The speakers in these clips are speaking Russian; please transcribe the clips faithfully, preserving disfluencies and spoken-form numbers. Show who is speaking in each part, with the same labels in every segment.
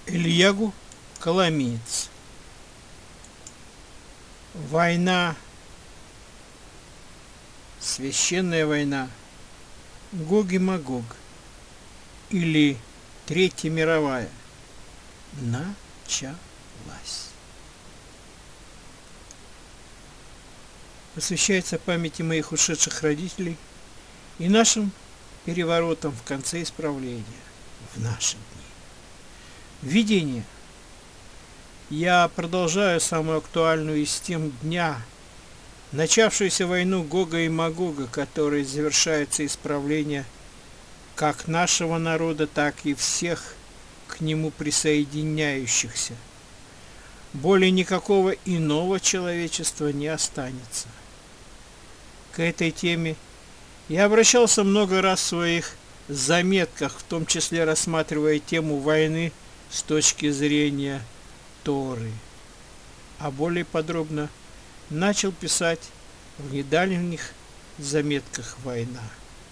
Speaker 1: Ильягу Коломеец. Война, священная война, Гог и Магог, или Третья мировая, началась. Посвящается памяти моих ушедших родителей и нашим переворотам в конце исправления, в наши дни. Введение. Я продолжаю самую актуальную из тем дня, начавшуюся войну Гога и Магога, которой завершается исправление как нашего народа, так и всех к нему присоединяющихся. Более никакого иного человечества не останется. К этой теме я обращался много раз в своих заметках, в том числе рассматривая тему войны с точки зрения Торы, а более подробно начал писать в недавних заметках «Война».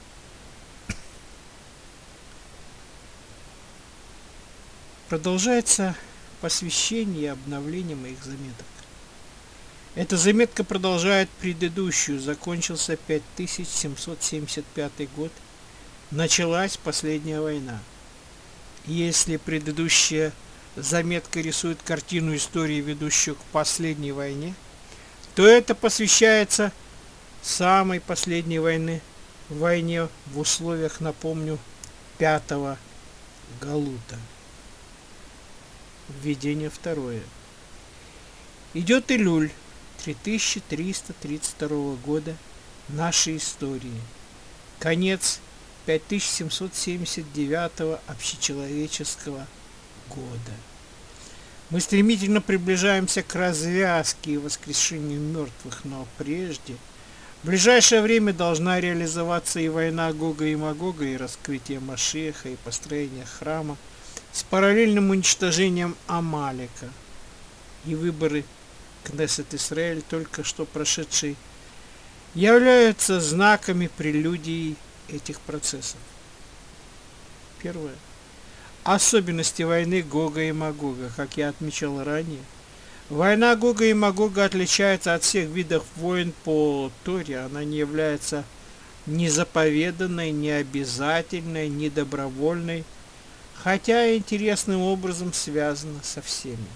Speaker 1: Продолжается посвящение и обновление моих заметок. Эта заметка продолжает предыдущую. Закончился пять тысяч семьсот семьдесят пятый год. Началась последняя война. Если предыдущая заметка рисует картину истории, ведущую к последней войне, то это посвящается самой последней войны, войне в условиях, напомню, пятого Галута. Введение второе. Идет Илюль три тысячи триста тридцать второго года нашей истории. Конец пять тысяч семьсот семьдесят девятого общечеловеческого года. Мы стремительно приближаемся к развязке и воскрешению мертвых, но прежде в ближайшее время должна реализоваться и война Гога и Магога, и раскрытие Машиаха, и построение храма с параллельным уничтожением Амалика. И выборы Кнессет Исраэль, только что прошедшие, являются знаками прелюдий этих процессов. Первое. Особенности войны Гога и Магога. Как я отмечал ранее, война Гога и Магога отличается от всех видов войн по Торе. Она не является ни заповеданной, ни обязательной, ни добровольной, хотя интересным образом связана со всеми.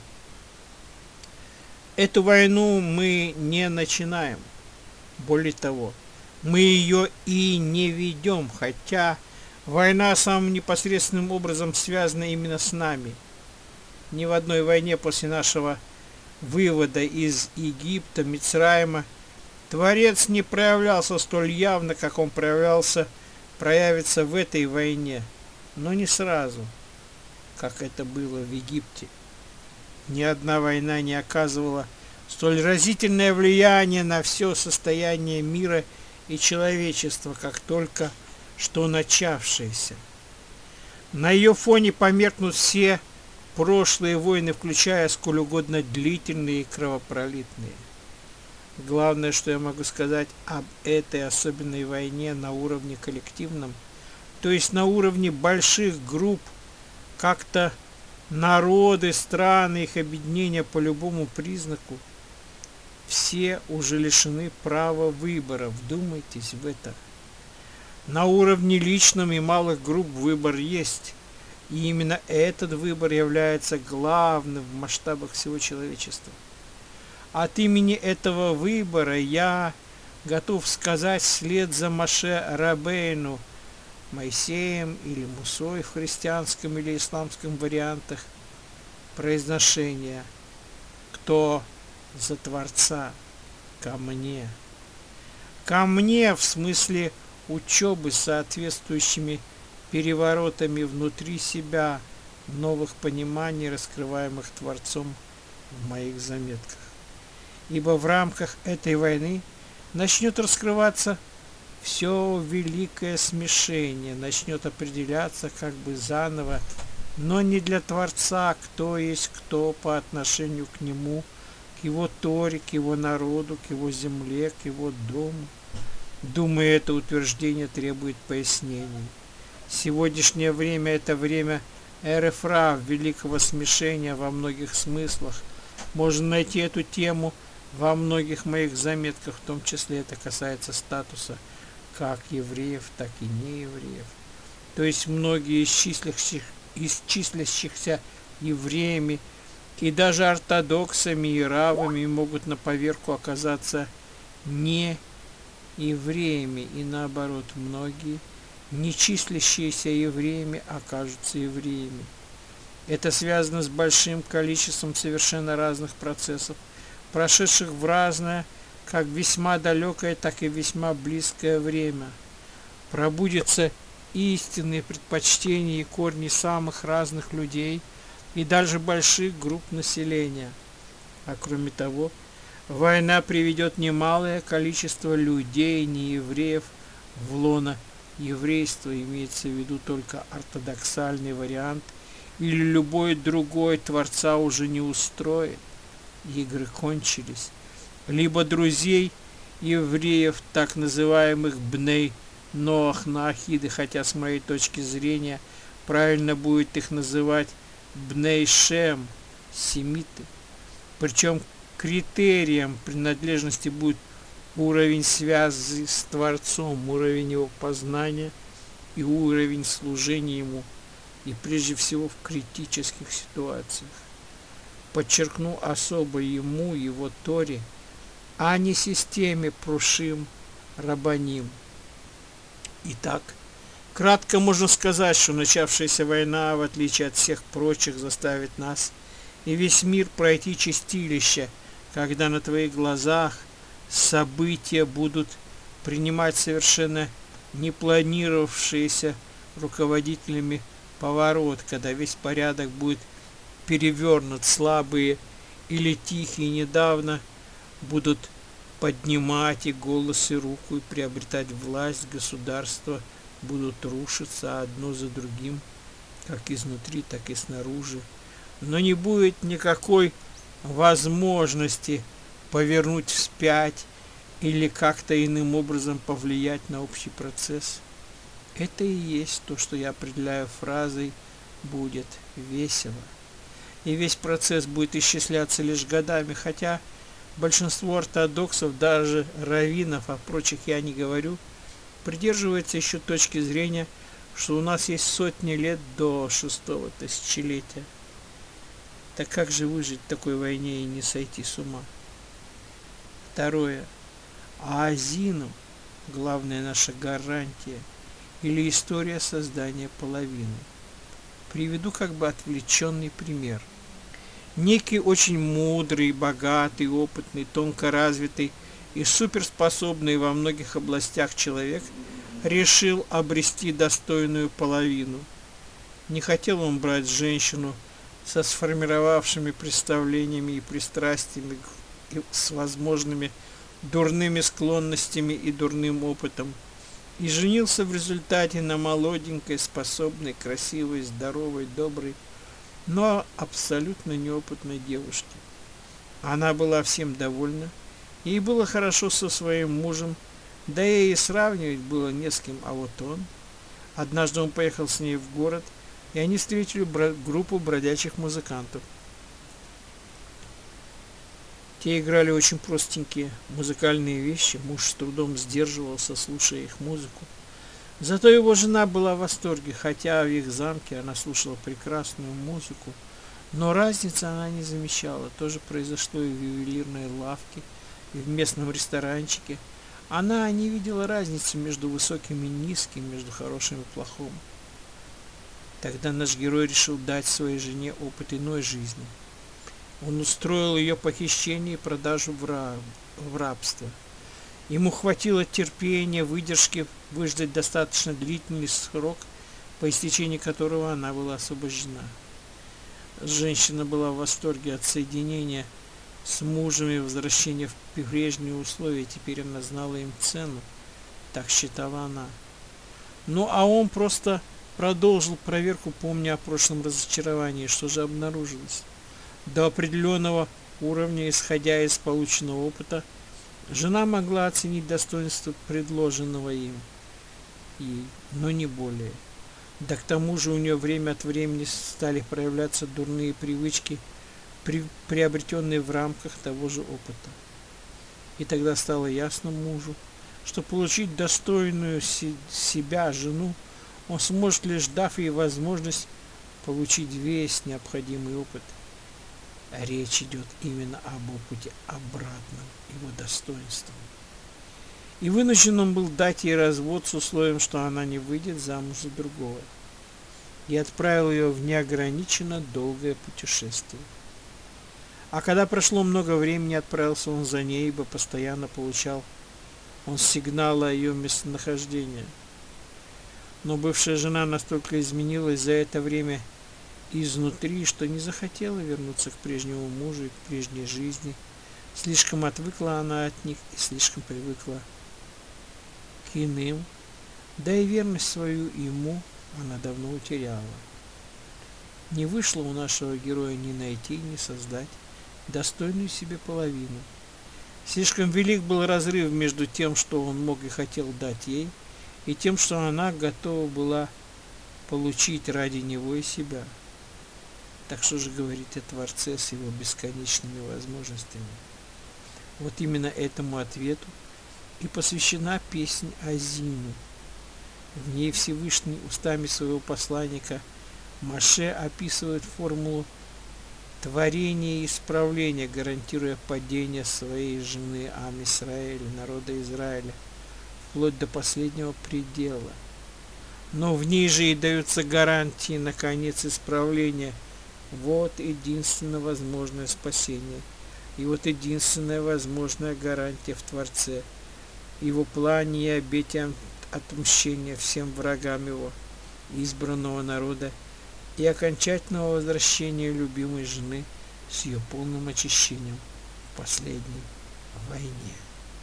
Speaker 1: Эту войну мы не начинаем. Более того, мы ее и не ведем, хотя война самым непосредственным образом связана именно с нами. Ни в одной войне после нашего вывода из Египта, Мицраима, Творец не проявлялся столь явно, как он проявлялся, проявится в этой войне, но не сразу, как это было в Египте. Ни одна война не оказывала столь разительное влияние на все состояние мира и человечества, как только что начавшаяся. На ее фоне померкнут все прошлые войны, включая сколь угодно длительные и кровопролитные. Главное, что я могу сказать об этой особенной войне на уровне коллективном, то есть на уровне больших групп, как-то народы, страны, их объединения по любому признаку, все уже лишены права выбора. Вдумайтесь в это. На уровне личном и малых групп выбор есть. И именно этот выбор является главным в масштабах всего человечества. От имени этого выбора я готов сказать вслед за Моше Рабейну, Моисеем или Мусой в христианском или исламском вариантах произношения: кто за Творца, ко мне. Ко мне в смысле учебы с соответствующими переворотами внутри себя, новых пониманий, раскрываемых Творцом в моих заметках. Ибо в рамках этой войны начнет раскрываться все великое смешение, начнет определяться как бы заново, но не для Творца, кто есть кто по отношению к Нему, к Его Торе, к Его народу, к Его земле, к Его дому. Думаю, это утверждение требует пояснений. Сегодняшнее время – это время РФРА великого смешения во многих смыслах. Можно найти эту тему во многих моих заметках, в том числе это касается статуса как евреев, так и неевреев. То есть многие из числящих, из числящихся евреями и даже ортодоксами и равами могут на поверку оказаться не евреями, и наоборот, многие, не числящиеся евреями, окажутся евреями. Это связано с большим количеством совершенно разных процессов, прошедших в разное, как весьма далекое, так и весьма близкое время. Пробудятся истинные предпочтения и корни самых разных людей и даже больших групп населения. А кроме того, война приведет немалое количество людей, неевреев, в лоно еврейства, имеется в виду только ортодоксальный вариант, или любой другой Творца уже не устроит. Игры кончились. Либо друзей евреев, так называемых бней Ноах Наахиды, хотя с моей точки зрения правильно будет их называть бней Шем, семиты. Причем критерием принадлежности будет уровень связи с Творцом, уровень его познания и уровень служения ему, и прежде всего в критических ситуациях. Подчеркну особо ему, его Торе, а не системе Прушим Рабаним. Итак, кратко можно сказать, что начавшаяся война, в отличие от всех прочих, заставит нас и весь мир пройти чистилище, когда на твоих глазах события будут принимать совершенно не планировавшиеся руководителями поворот, когда весь порядок будет перевернут, слабые или тихие недавно будут поднимать и голос, и руку, и приобретать власть, государства будут рушиться одно за другим, как изнутри, так и снаружи. Но не будет никакой возможности повернуть вспять или как-то иным образом повлиять на общий процесс. Это и есть то, что я определяю фразой «будет весело». И весь процесс будет исчисляться лишь годами, хотя большинство ортодоксов, даже раввинов, о прочих я не говорю, придерживается еще точки зрения, что у нас есть сотни лет до шестого тысячелетия. Так как же выжить в такой войне и не сойти с ума? Второе. Аазину, главная наша гарантия, или история создания половины. Приведу как бы отвлеченный пример. Некий очень мудрый, богатый, опытный, тонко развитый и суперспособный во многих областях человек решил обрести достойную половину. Не хотел он брать женщину со сформировавшими представлениями и пристрастиями, и с возможными дурными склонностями и дурным опытом, и женился в результате на молоденькой, способной, красивой, здоровой, доброй, но абсолютно неопытной девушке. Она была всем довольна, ей было хорошо со своим мужем, да и сравнивать было не с кем, а вот он. Однажды он поехал с ней в город, и они встретили бро- группу бродячих музыкантов. Те играли очень простенькие музыкальные вещи, муж с трудом сдерживался, слушая их музыку. Зато его жена была в восторге, хотя в их замке она слушала прекрасную музыку, но разницы она не замечала. То же произошло и в ювелирной лавке, и в местном ресторанчике. Она не видела разницы между высоким и низким, между хорошим и плохим. Тогда наш герой решил дать своей жене опыт иной жизни. Он устроил ее похищение и продажу в, раб, в рабство. Ему хватило терпения, выдержки выждать достаточно длительный срок, по истечении которого она была освобождена. Женщина была в восторге от соединения с мужем и возвращения в прежние условия. Теперь она знала им цену, так считала она. Ну а он просто продолжил проверку, помня о прошлом разочаровании. Что же обнаружилось? До определенного уровня, исходя из полученного опыта, жена могла оценить достоинство предложенного им, и, но не более. Да к тому же у нее время от времени стали проявляться дурные привычки, при, приобретенные в рамках того же опыта. И тогда стало ясно мужу, что получить достойную си, себя жену он сможет, лишь дав ей возможность получить весь необходимый опыт. А речь идет именно об опыте обратном его достоинствам. И вынужден он был дать ей развод с условием, что она не выйдет замуж за другого. И отправил ее в неограниченно долгое путешествие. А когда прошло много времени, отправился он за ней, ибо постоянно получал он сигналы о ее местонахождении. Но бывшая жена настолько изменилась за это время изнутри, что не захотела вернуться к прежнему мужу и к прежней жизни. Слишком отвыкла она от них и слишком привыкла к иным, да и верность свою ему она давно утеряла. Не вышло у нашего героя ни найти, ни создать достойную себе половину. Слишком велик был разрыв между тем, что он мог и хотел дать ей, и тем, что она готова была получить ради него и себя. Так что же говорить о Творце с его бесконечными возможностями? Вот именно этому ответу и посвящена песнь Азиму. В ней Всевышний устами своего посланника Моше описывает формулу творения и исправления, гарантируя падение своей жены Ам Исраэля, народа Израиля, вплоть до последнего предела. Но в ней же и даются гарантии на конец исправления. Вот единственное возможное спасение. И вот единственная возможная гарантия в Творце, его плане и обете отмщения всем врагам его, избранного народа, и окончательного возвращения любимой жены с ее полным очищением в последней войне.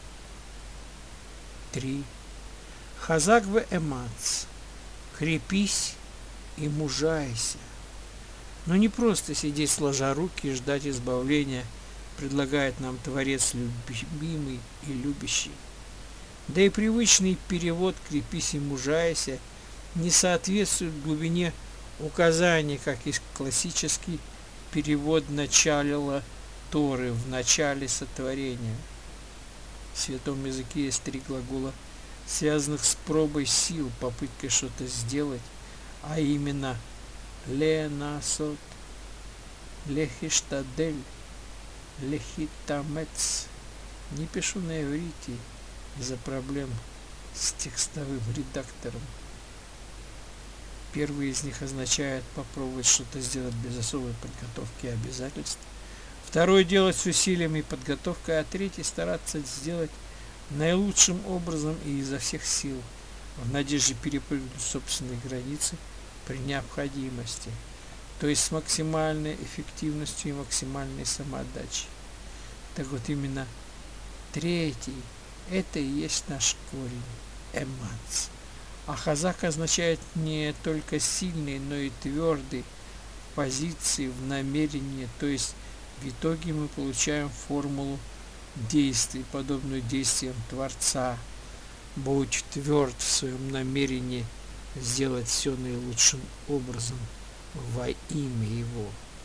Speaker 1: три. Хазак в эмац. Крепись и мужайся. Но не просто сидеть сложа руки и ждать избавления, предлагает нам Творец любимый и любящий. Да и привычный перевод «крепись и мужайся» не соответствует глубине указаний, как и классический перевод начала Торы в начале сотворения. В святом языке есть три глагола, связанных с пробой сил, попыткой что-то сделать, а именно ленасот, лехиштадель, лехитамец. Не пишу на иврите из-за проблем с текстовым редактором. Первый из них означает попробовать что-то сделать без особой подготовки и обязательств. Второй делать с усилием и подготовкой, а третий стараться сделать наилучшим образом и изо всех сил, в надежде перепрыгнуть собственные границы при необходимости, то есть с максимальной эффективностью и максимальной самоотдачей. Так вот именно третий – это и есть наш корень – эмац. А хазак означает не только сильный, но и твердый в позиции, в намерении, то есть в итоге мы получаем формулу действий, подобную действиям Творца. Будь тверд в своем намерении сделать все наилучшим образом во имя Его.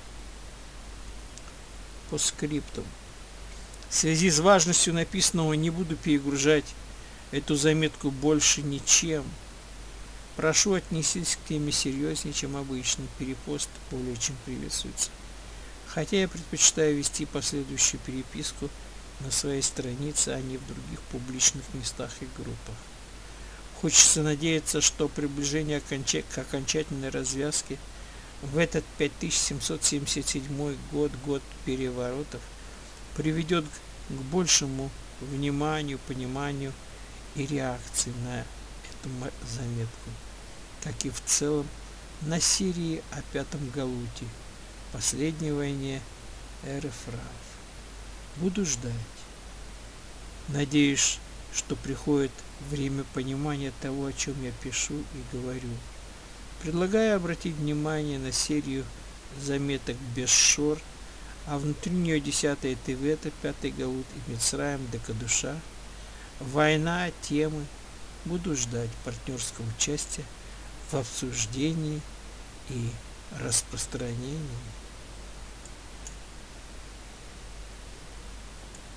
Speaker 1: По скриптум. В связи с важностью написанного не буду перегружать эту заметку больше ничем. Прошу, отнесись к теме серьезнее, чем обычно. Перепост более чем приветствуется. Хотя я предпочитаю вести последующую переписку на своей странице, а не в других публичных местах и группах. Хочется надеяться, что приближение к окончательной развязке в этот пять тысяч семьсот семьдесят седьмой год, год переворотов, приведет к большему вниманию, пониманию и реакции на эту заметку, как и в целом на серии о Пятом Галуте, последней войне эры Фрав. Буду ждать. Надеюсь, что приходит время понимания того, о чем я пишу и говорю. Предлагаю обратить внимание на серию заметок без шор, а внутри нее десятая Тевета, Пятый Галут и Мицраим, Декадуша, война, темы. Буду ждать партнерского участия в обсуждении и распространении.